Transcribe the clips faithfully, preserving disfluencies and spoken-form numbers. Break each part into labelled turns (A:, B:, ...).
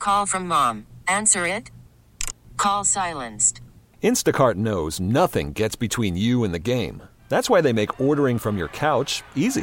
A: call from mom. Answer it. Call silenced.
B: Instacart knows nothing gets between you and the game. That's why they make ordering from your couch easy.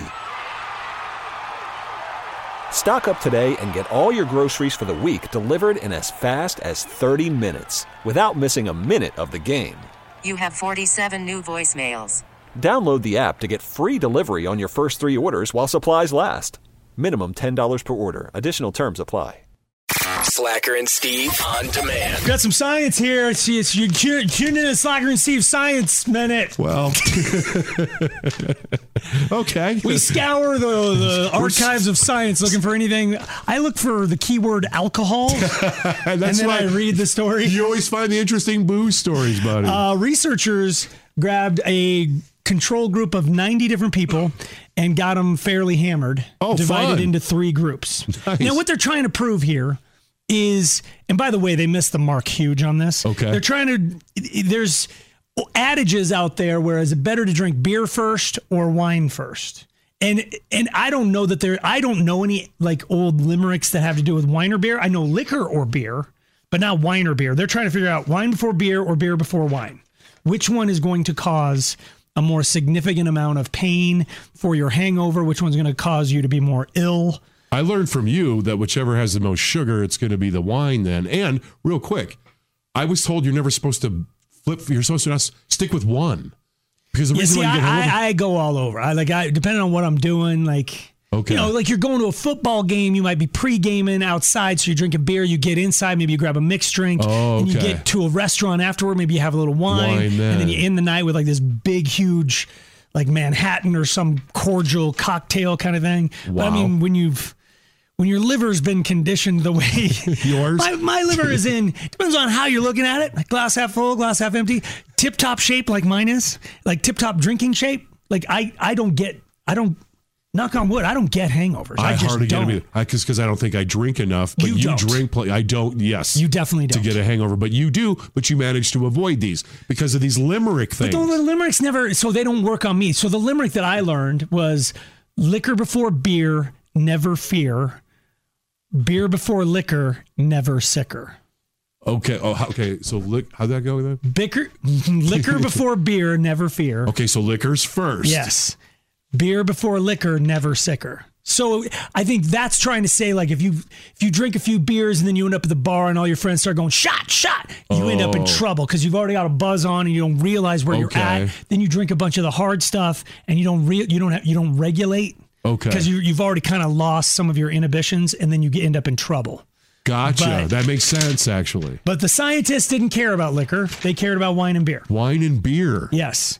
B: Stock up today and get all your groceries for the week delivered in as fast as thirty minutes without missing a minute of the game.
A: You have forty-seven new voicemails.
B: Download the app to get free delivery on your first three orders while supplies last. Minimum ten dollars per order. Additional terms apply.
C: Slacker and Steve on demand.
D: We've got some science here. It's, it's you tune tune in to Slacker and Steve Science Minute.
E: Well, okay.
D: We scour the, the archives of science looking for anything. I look for the keyword alcohol, and then I read the story.
E: You always find the interesting booze stories, buddy.
D: Uh, researchers grabbed a control group of ninety different people and got them fairly hammered,
E: oh,
D: divided
E: fun.
D: into three groups.
E: Nice.
D: Now, what they're trying to prove here is, and by the way, they missed the mark huge on this.
E: Okay.
D: They're trying to, there's adages out there where is it better to drink beer first or wine first? And and I don't know that there, I don't know any like old limericks that have to do with wine or beer. I know liquor or beer, but not wine or beer. They're trying to figure out wine before beer or beer before wine. Which one is going to cause a more significant amount of pain for your hangover? Which one's going to cause you to be more ill?
E: I learned from you that whichever has the most sugar, it's going to be the wine then. And real quick, I was told you're never supposed to flip. You're supposed to not stick with one. Because the
D: yeah,
E: reason
D: see,
E: why you get
D: I,
E: hangover-
D: I, I go all over. I like, I depending on what I'm doing, like,
E: okay.
D: you know, like you're going to a football game, you might be pre-gaming outside, so you're drinking beer, you get inside, maybe you grab a mixed drink,
E: oh,
D: and you
E: okay.
D: get to a restaurant afterward, maybe you have a little wine,
E: Wine then.
D: and then you end the night with like this big, huge, like Manhattan or some cordial cocktail kind of thing.
E: Wow.
D: But I mean, when you've when your liver's been conditioned the way
E: yours,
D: my, my liver is in, depends on how you're looking at it. Like glass half full, glass half empty, tip top shape like mine is, like tip top drinking shape. Like I, I don't get, I don't. Knock on wood, I don't get hangovers. I,
E: I
D: just
E: hardly
D: don't.
E: get them either. Because I don't think I drink enough. But
D: You
E: you,
D: don't.
E: drink. Pl- I don't. Yes,
D: You definitely
E: to
D: don't.
E: get a hangover. But you do. But you manage to avoid these because of these limerick
D: But
E: things.
D: the, the limericks never, so they don't work on me. So the limerick that I learned was liquor before beer, never fear. Beer before liquor, never sicker.
E: Okay. Oh, how- okay. So li- how'd that go then?
D: Bicker, liquor before beer, never fear.
E: Okay. So liquor's first.
D: Yes. Beer before liquor, never sicker. So I think that's trying to say, like, if you if you drink a few beers and then you end up at the bar and all your friends start going shot shot, you end up in
E: Oh.
D: trouble because you've already got a buzz on and you don't realize where you're
E: Okay.
D: at. Then you drink a bunch of the hard stuff and you don't re- you don't have, you don't regulate.
E: Okay.
D: Because you you've already kind of lost some of your inhibitions and then you get, end up in trouble.
E: Gotcha.
D: But-
E: that makes sense, actually.
D: But the scientists didn't care about liquor; they cared about wine and beer.
E: Wine and beer.
D: Yes.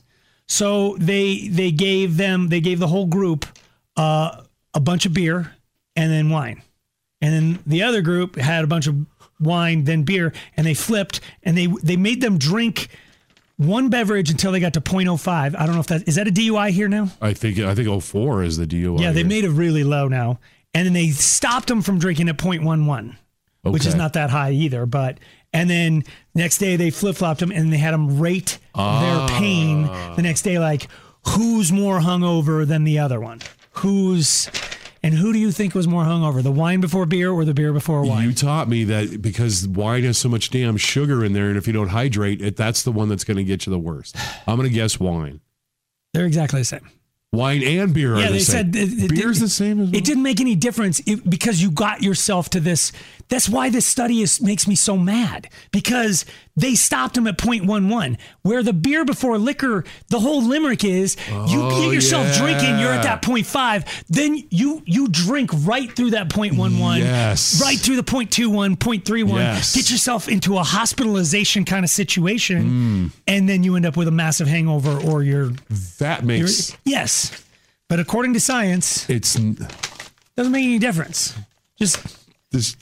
D: So they they gave them they gave the whole group uh, a bunch of beer and then wine, and then the other group had a bunch of wine then beer, and they flipped and they they made them drink one beverage until they got to point oh five. I don't know if that is that a D U I here now.
E: I think I think oh four is the D U I.
D: Yeah, they
E: here.
D: made it really low now, and then they stopped them from drinking at point one one, which is
E: Okay.
D: not that high either, but. And then next day they flip-flopped them and they had them rate their pain the next day. Like, who's more hungover than the other one? Who's, and who do you think was more hungover? The wine before beer or the beer before wine?
E: You taught me that because wine has so much damn sugar in there, and if you don't hydrate it, that's the one that's going to get you the worst. I'm going to guess wine.
D: They're exactly the same.
E: Wine and beer are
D: Yeah,
E: the
D: they
E: same.
D: said it- it
E: beer's
D: didn't-
E: the same as well?
D: It didn't make any difference it, because you got yourself to this. That's why this study is makes me so mad, because they stopped them at point one one, where the beer before liquor, the whole limerick is you
E: Oh,
D: get yourself
E: yeah.
D: drinking, you're at that point five, then you you drink right through that point one one,
E: Yes.
D: right through the point two one, point three one,
E: Yes.
D: get yourself into a hospitalization kind of situation, and then you end up with a massive hangover or you're,
E: That
D: you're
E: makes
D: yes. But according to science,
E: it's
D: doesn't make any difference. Just
E: this.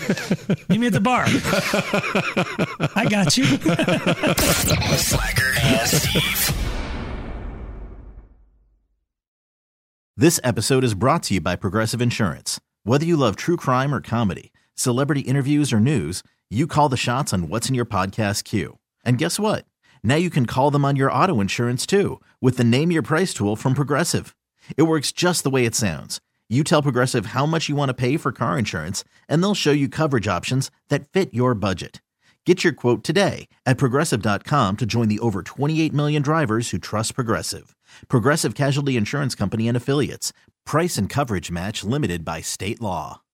D: meet me at the bar. I got you.
C: Slacker and Steve.
F: This episode is brought to you by Progressive Insurance. Whether you love true crime or comedy, celebrity interviews or news, you call the shots on what's in your podcast queue. And guess what? Now you can call them on your auto insurance too with the Name Your Price tool from Progressive. It works just the way it sounds. You tell Progressive how much you want to pay for car insurance, and they'll show you coverage options that fit your budget. Get your quote today at Progressive dot com to join the over twenty-eight million drivers who trust Progressive. Progressive Casualty Insurance Company and Affiliates. Price and coverage match limited by state law.